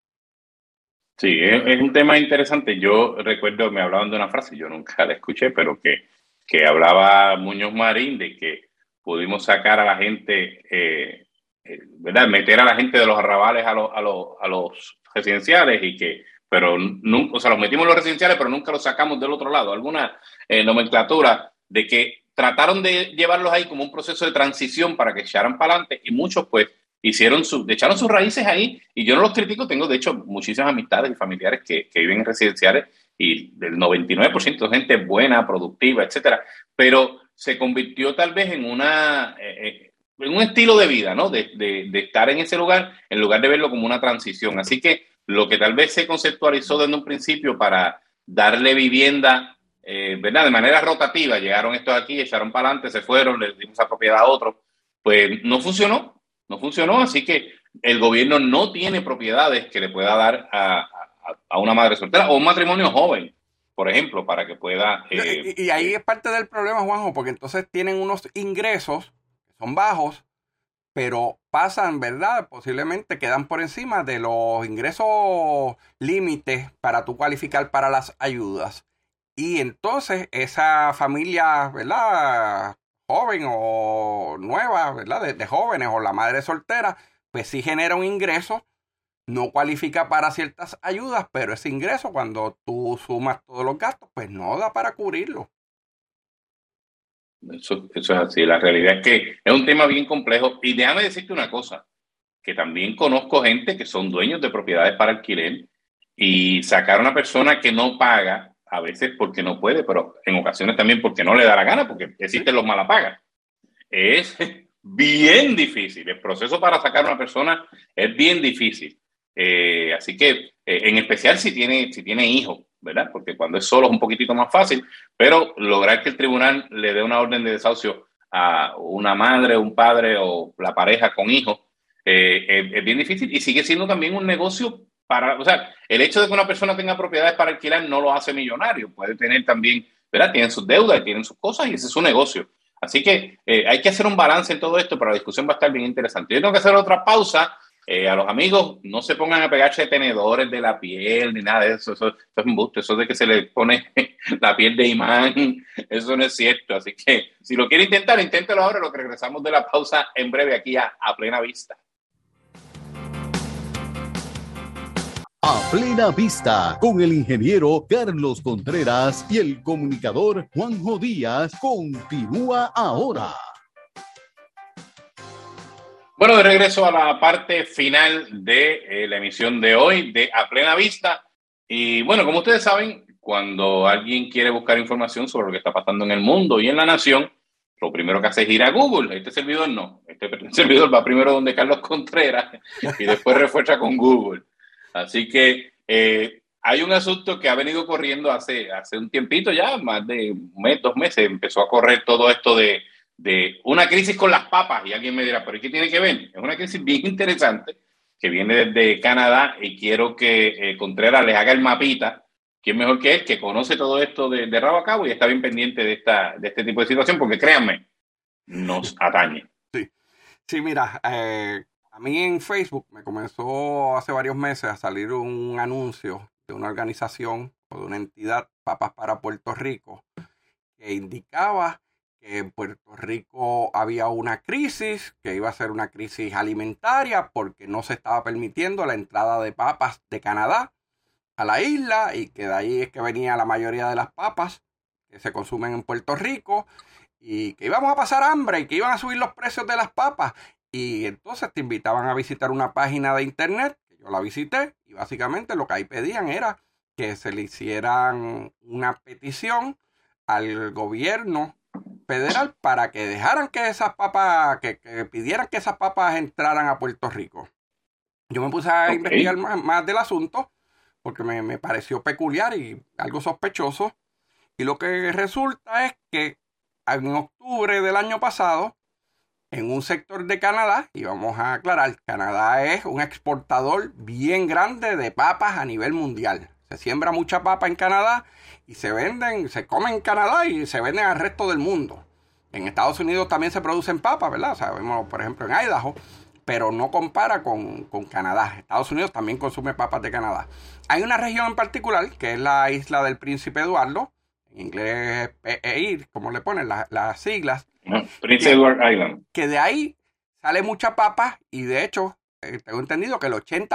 Sí, es un tema interesante. Yo recuerdo, me hablaban de una frase, yo nunca la escuché, pero que hablaba Muñoz Marín de que pudimos sacar a la gente, ¿verdad? Meter a la gente de los arrabales a los residenciales pero nunca, o sea, los metimos en los residenciales, pero nunca los sacamos del otro lado. Alguna nomenclatura de que trataron de llevarlos ahí como un proceso de transición para que echaran para adelante y muchos pues echaron sus raíces ahí y yo no los critico, tengo de hecho muchísimas amistades y familiares que viven en residenciales y del 99% de gente buena, productiva, etcétera, pero se convirtió tal vez en en un estilo de vida, ¿no? De estar en ese lugar en lugar de verlo como una transición. Así que lo que tal vez se conceptualizó desde un principio para darle vivienda, ¿verdad? De manera rotativa, llegaron estos aquí, echaron para adelante, se fueron, les dimos esa propiedad a otros, pues no funcionó. No funcionó, así que el gobierno no tiene propiedades que le pueda dar a una madre soltera o un matrimonio joven, por ejemplo, para que pueda...
y ahí es parte del problema, Juanjo, porque entonces tienen unos ingresos que son bajos, pero pasan, ¿verdad? Posiblemente quedan por encima de los ingresos límites para tú cualificar para las ayudas. Y entonces esa familia, ¿verdad?, joven o nueva, ¿verdad?, de jóvenes o la madre soltera, pues sí genera un ingreso, no cualifica para ciertas ayudas, pero ese ingreso cuando tú sumas todos los gastos, pues no da para cubrirlo.
Eso es así, la realidad es que es un tema bien complejo y déjame decirte una cosa, que también conozco gente que son dueños de propiedades para alquiler y sacar a una persona que no paga, a veces porque no puede, pero en ocasiones también porque no le da la gana, porque existen los malapagas. Es bien difícil. El proceso para sacar a una persona es bien difícil. Así que, en especial si tiene hijos, ¿verdad? Porque cuando es solo es un poquitito más fácil, pero lograr que el tribunal le dé una orden de desahucio a una madre, un padre o la pareja con hijos es bien difícil y sigue siendo también un negocio o sea, el hecho de que una persona tenga propiedades para alquilar no lo hace millonario, puede tener también, ¿verdad? Tienen sus deudas, tienen sus cosas y ese es su negocio. Así que hay que hacer un balance en todo esto, pero la discusión va a estar bien interesante. Yo tengo que hacer otra pausa. A los amigos, no se pongan a pegarse tenedores de la piel ni nada de eso. Eso es un embuste. Eso de que se le pone la piel de imán, eso no es cierto. Así que si lo quiere intentar, inténtelo ahora. Lo que regresamos de la pausa en breve aquí a Plena Vista.
A Plena Vista, con el ingeniero Carlos Contreras y el comunicador Juanjo Díaz, continúa ahora.
Bueno, de regreso a la parte final de la emisión de hoy de A Plena Vista. Y bueno, como ustedes saben, cuando alguien quiere buscar información sobre lo que está pasando en el mundo y en la nación, lo primero que hace es ir a Google. Este servidor no. Este servidor va primero donde Carlos Contreras y después refuerza con Google. Así que hay un asunto que ha venido corriendo hace un tiempito ya, más de un mes, 2 meses, empezó a correr todo esto de una crisis con las papas. Y alguien me dirá, ¿pero qué tiene que ver? Es una crisis bien interesante que viene desde Canadá y quiero que Contreras les haga el mapita. ¿Quién mejor que él, que conoce todo esto de rabo a cabo y está bien pendiente de este tipo de situación? Porque créanme, nos atañe.
Sí, mira, a mí en Facebook me comenzó hace varios meses a salir un anuncio de una organización o de una entidad, Papas para Puerto Rico, que indicaba que en Puerto Rico había una crisis, que iba a ser una crisis alimentaria porque no se estaba permitiendo la entrada de papas de Canadá a la isla y que de ahí es que venía la mayoría de las papas que se consumen en Puerto Rico y que íbamos a pasar hambre y que iban a subir los precios de las papas. Y entonces te invitaban a visitar una página de internet, que yo la visité, y básicamente lo que ahí pedían era que se le hicieran una petición al gobierno federal para que dejaran que esas papas, que pidieran que esas papas entraran a Puerto Rico. Yo me puse a investigar más del asunto, porque me pareció peculiar y algo sospechoso. Y lo que resulta es que en octubre del año pasado, en un sector de Canadá, y vamos a aclarar, Canadá es un exportador bien grande de papas a nivel mundial. Se siembra mucha papa en Canadá y se venden, se comen en Canadá y se venden al resto del mundo. En Estados Unidos también se producen papas, ¿verdad? Sabemos, por ejemplo, en Idaho, pero no compara con Canadá. Estados Unidos también consume papas de Canadá. Hay una región en particular, que es la isla del Príncipe Eduardo, en inglés PEI, como le ponen las siglas.
Prince Edward Island.
Que de ahí sale mucha papa y de hecho, tengo entendido que el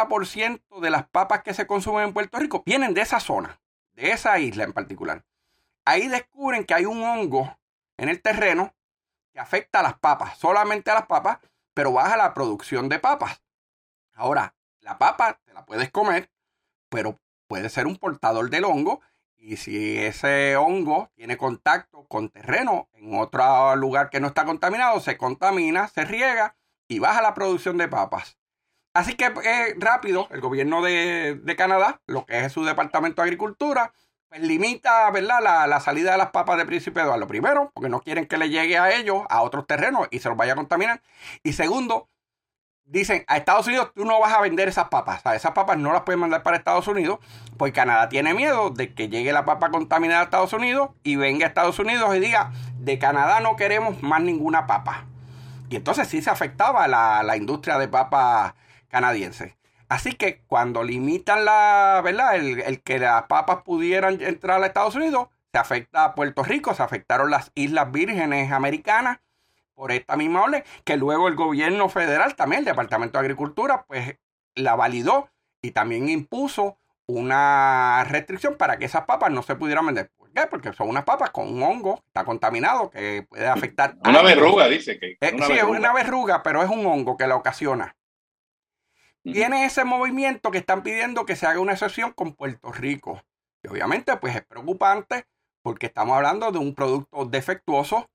80% de las papas que se consumen en Puerto Rico vienen de esa zona, de esa isla en particular. Ahí descubren que hay un hongo en el terreno que afecta a las papas, solamente a las papas, pero baja la producción de papas. Ahora, la papa te la puedes comer, pero puede ser un portador del hongo. Y si ese hongo tiene contacto con terreno en otro lugar que no está contaminado, se contamina, se riega y baja la producción de papas. Así que rápido, el gobierno de Canadá, lo que es su Departamento de Agricultura, pues limita, ¿verdad?, la salida de las papas de Príncipe Eduardo. Primero, porque no quieren que le llegue a ellos, a otros terrenos y se los vaya a contaminar. Y segundo, dicen, a Estados Unidos tú no vas a vender esas papas. O sea, esas papas no las pueden mandar para Estados Unidos, pues Canadá tiene miedo de que llegue la papa contaminada a Estados Unidos y venga a Estados Unidos y diga, de Canadá no queremos más ninguna papa. Y entonces sí se afectaba la industria de papas canadiense. Así que cuando limitan ¿verdad?, el que las papas pudieran entrar a Estados Unidos, se afecta a Puerto Rico, se afectaron las Islas Vírgenes Americanas, por esta misma orden, que luego el gobierno federal, también el Departamento de Agricultura, pues la validó y también impuso una restricción para que esas papas no se pudieran vender. ¿Por qué? Porque son unas papas con un hongo, está contaminado, que puede afectar.
Una verruga, dice que.
Sí, es una verruga, pero es un hongo que la ocasiona. Tiene ese movimiento que están pidiendo que se haga una excepción con Puerto Rico. Y obviamente, pues es preocupante porque estamos hablando de un producto defectuoso.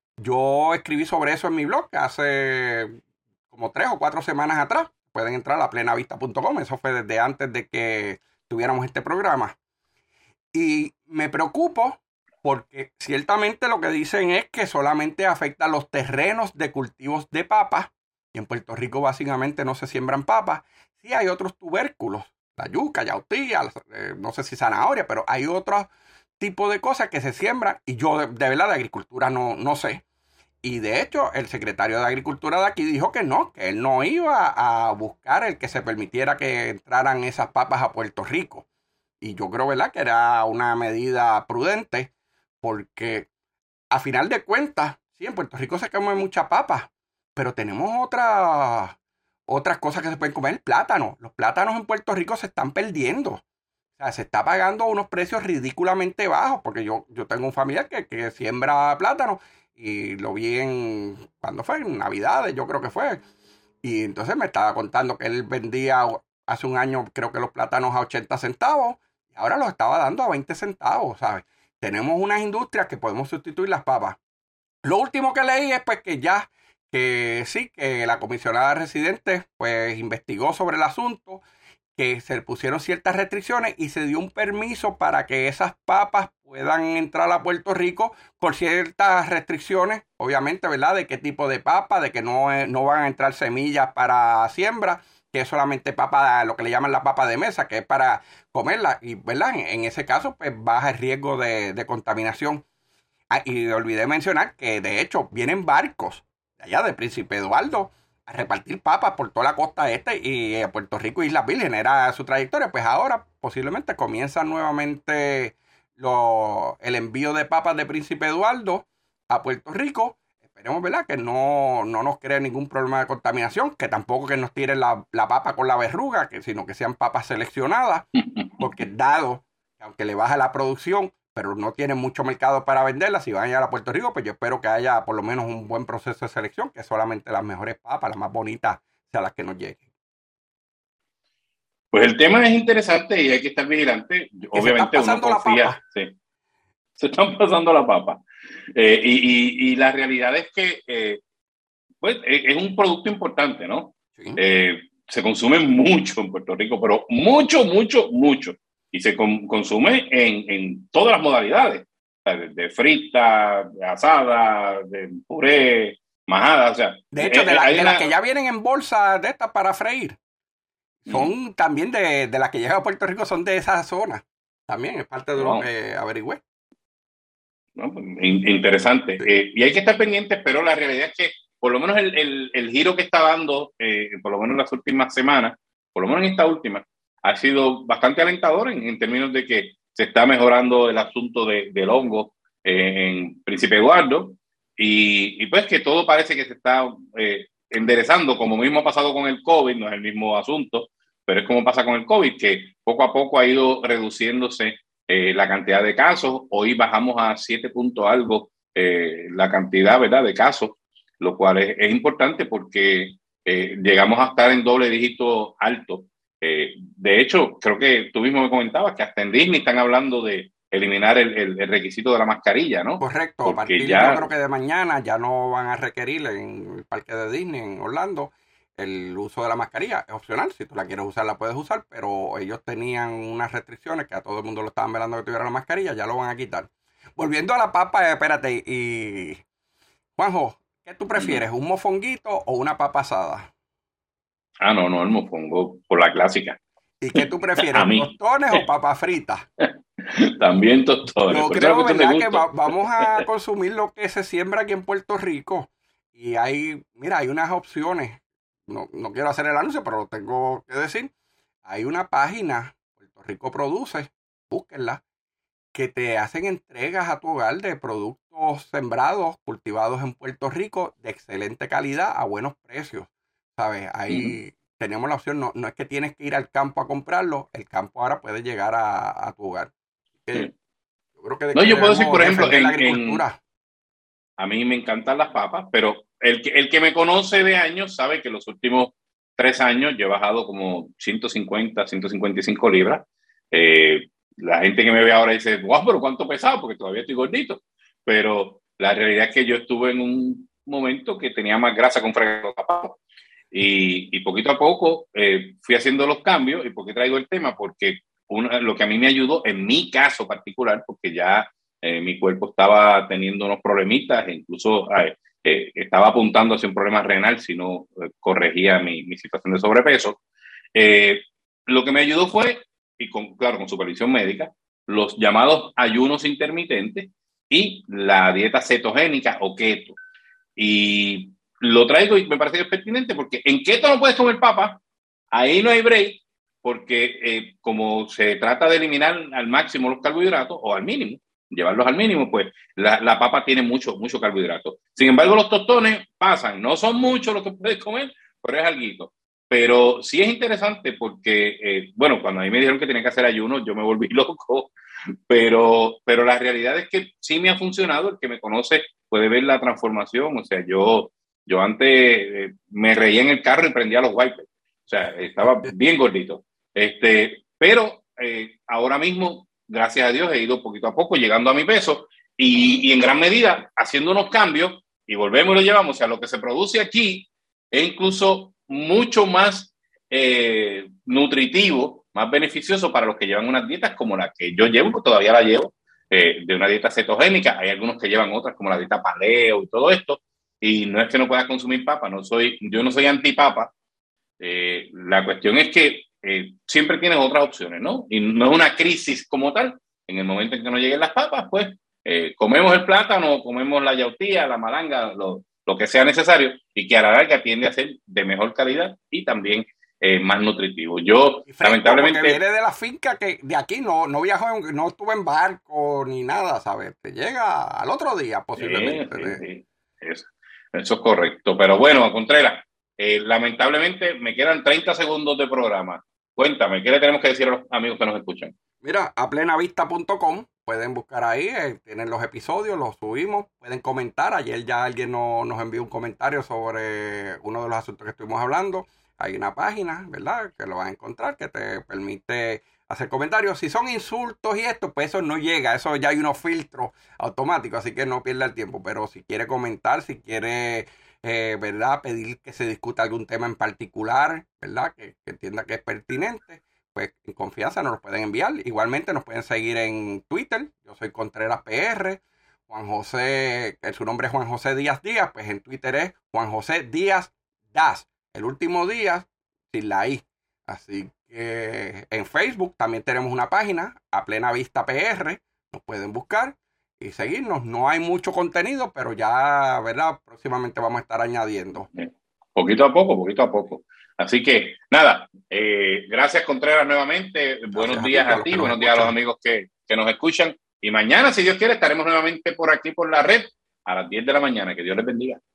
Yo escribí sobre eso en mi blog hace como 3 o 4 semanas atrás. Pueden entrar a plenavista.com. Eso fue desde antes de que tuviéramos este programa. Y me preocupo porque ciertamente lo que dicen es que solamente afecta a los terrenos de cultivos de papas. Y en Puerto Rico básicamente no se siembran papas. Sí hay otros tubérculos. La yuca, yautía, no sé si zanahoria, pero hay otros tipos de cosas que se siembran. Y yo de verdad de agricultura no sé. Y de hecho, el secretario de Agricultura de aquí dijo que él no iba a buscar el que se permitiera que entraran esas papas a Puerto Rico. Y yo creo, ¿verdad?, que era una medida prudente, porque a final de cuentas, sí, en Puerto Rico se come mucha papa, pero tenemos otras cosas que se pueden comer. Plátano. Los plátanos en Puerto Rico se están perdiendo. O sea, se está pagando unos precios ridículamente bajos, porque yo tengo un familiar que siembra plátano. Y lo vi ¿cuándo fue? En Navidades, yo creo que fue. Y entonces me estaba contando que él vendía hace un año, creo que los plátanos a 80 centavos. Y ahora los estaba dando a 20 centavos, ¿sabes? Tenemos unas industrias que podemos sustituir las papas. Lo último que leí es pues que la comisionada residente pues investigó sobre el asunto, que se pusieron ciertas restricciones y se dio un permiso para que esas papas puedan entrar a Puerto Rico con ciertas restricciones, obviamente, ¿verdad?, de qué tipo de papa, de que no van a entrar semillas para siembra, que es solamente papa, lo que le llaman la papa de mesa, que es para comerla, y ¿verdad?, en ese caso pues baja el riesgo de contaminación. Y olvidé mencionar que de hecho vienen barcos de allá de Príncipe Eduardo a repartir papas por toda la costa este y a Puerto Rico, Islas Vírgenes, era su trayectoria. Pues ahora posiblemente comienza nuevamente el envío de papas de Príncipe Eduardo a Puerto Rico. Esperemos, ¿verdad?, que no nos cree ningún problema de contaminación, que tampoco que nos tiren la papa con la verruga, sino que sean papas seleccionadas, porque dado que aunque le baja la producción, pero no tienen mucho mercado para venderlas, si van a llegar a Puerto Rico, pues yo espero que haya por lo menos un buen proceso de selección, que solamente las mejores papas, las más bonitas, sean las que nos lleguen.
Pues el tema es interesante y hay que estar vigilante. Obviamente uno confía. Sí, se están pasando la papa. Y la realidad es que pues, es un producto importante, ¿no? Sí. se consume mucho en Puerto Rico, pero mucho, mucho, mucho. Y se consume en todas las modalidades, de frita, de asada, de puré, majada, o sea.
De hecho, de las que ya vienen en bolsa de estas para freír, son también de las que llegan a Puerto Rico, son de esa zona. También es parte de lo que averigüé.
No, interesante. Sí. Y hay que estar pendientes, pero la realidad es que por lo menos el giro que está dando, por lo menos en las últimas semanas, por lo menos en esta última, ha sido bastante alentador en términos de que se está mejorando el asunto del hongo en Príncipe Eduardo y pues que todo parece que se está enderezando, como mismo ha pasado con el COVID, no es el mismo asunto, pero es como pasa con el COVID, que poco a poco ha ido reduciéndose la cantidad de casos. Hoy bajamos a 7 puntos algo la cantidad, ¿verdad?, de casos, lo cual es importante porque llegamos a estar en doble dígito alto. De hecho, creo que tú mismo me comentabas que hasta en Disney están hablando de eliminar el requisito de la mascarilla, ¿no?
Correcto, porque a partir yo creo que de mañana ya no van a requerir en el parque de Disney en Orlando el uso de la mascarilla. Es opcional, si tú la quieres usar la puedes usar, pero ellos tenían unas restricciones que a todo el mundo lo estaban velando que tuviera la mascarilla, ya lo van a quitar. Volviendo a la papa, espérate, y Juanjo, ¿qué tú prefieres, un mofonguito o una papa asada?
No, el mofongo, por la clásica.
¿Y qué tú prefieres, tostones o papas fritas?
También tostones.
Yo creo, ¿verdad?, que vamos a consumir lo que se siembra aquí en Puerto Rico. Y hay unas opciones. No quiero hacer el anuncio, pero lo tengo que decir. Hay una página, Puerto Rico Produce, búsquenla, que te hacen entregas a tu hogar de productos sembrados, cultivados en Puerto Rico, de excelente calidad, a buenos precios. ¿Sabes? Ahí tenemos la opción, no es que tienes que ir al campo a comprarlo, el campo ahora puede llegar a tu hogar. Yo creo que
yo puedo decir, por ejemplo,
la agricultura.
A mí me encantan las papas, pero el que me conoce de años sabe que los últimos 3 años yo he bajado como 150, 155 libras. La gente que me ve ahora dice, wow, pero ¿cuánto pesado? Porque todavía estoy gordito. Pero la realidad es que yo estuve en un momento que tenía más grasa con fregado de papas. Y poquito a poco fui haciendo los cambios. ¿Y por qué traigo el tema? Porque lo que a mí me ayudó, en mi caso particular, porque ya mi cuerpo estaba teniendo unos problemitas, e incluso estaba apuntando hacia un problema renal si no corregía mi situación de sobrepeso. Lo que me ayudó fue, y claro, con supervisión médica, los llamados ayunos intermitentes y la dieta cetogénica o keto. Y lo traigo y me parece que es pertinente porque en keto no puedes comer papa, ahí no hay break, porque como se trata de eliminar al máximo los carbohidratos o al mínimo, llevarlos al mínimo, pues la papa tiene mucho carbohidrato. Sin embargo, los tostones pasan, no son muchos los que puedes comer, pero es alguito. Pero sí es interesante porque, cuando a mí me dijeron que tenía que hacer ayuno, yo me volví loco, pero la realidad es que sí me ha funcionado. El que me conoce puede ver la transformación. O sea, yo antes me reía en el carro y prendía los wipers. O sea, estaba bien gordito. Pero ahora mismo, gracias a Dios, he ido poquito a poco llegando a mi peso y en gran medida haciendo unos cambios y volvemos y lo llevamos. O sea, lo que se produce aquí es incluso mucho más nutritivo, más beneficioso para los que llevan unas dietas como la que yo llevo, que todavía la llevo, de una dieta cetogénica. Hay algunos que llevan otras como la dieta paleo y todo esto. Y no es que no puedas consumir papa, yo no soy antipapa. La cuestión es que siempre tienes otras opciones, ¿no? Y no es una crisis como tal. En el momento en que no lleguen las papas, pues comemos el plátano, comemos la yautía, la malanga, lo que sea necesario, y que a la larga tiende a ser de mejor calidad y también más nutritivo. Yo, lamentablemente...
Porque viene de la finca, que de aquí no viajó, no estuve en barco ni nada, ¿sabes? Te llega al otro día, posiblemente.
Sí. Eso es correcto. Pero bueno, Contreras, lamentablemente me quedan 30 segundos de programa. Cuéntame, ¿qué le tenemos que decir a los amigos que nos escuchan?
Mira, a plenavista.com, pueden buscar ahí, tienen los episodios, los subimos, pueden comentar. Ayer ya alguien nos envió un comentario sobre uno de los asuntos que estuvimos hablando. Hay una página, ¿verdad?, que lo vas a encontrar, que te permite hacer comentarios. Si son insultos y esto, pues eso no llega, eso ya hay unos filtros automáticos, así que no pierda el tiempo. Pero si quiere comentar, si quiere ¿verdad? Pedir que se discuta algún tema en particular, ¿verdad? Que entienda que es pertinente, pues en confianza nos lo pueden enviar. Igualmente nos pueden seguir en Twitter. Yo soy Contreras PR. Juan José, su nombre es Juan José Díaz Díaz, pues en Twitter es Juan José Díaz Das. El último Díaz sin la I. Así que en Facebook también tenemos una página, A Plena Vista PR. Nos pueden buscar y seguirnos. No hay mucho contenido, pero ya, ¿verdad? Próximamente vamos a estar añadiendo.
Poquito a poco, poquito a poco. Así que, nada, gracias Contreras nuevamente. Gracias buenos días a ti, buenos días a los amigos que nos escuchan. Y mañana, si Dios quiere, estaremos nuevamente por aquí, por la red, a las 10 de la mañana. Que Dios les bendiga.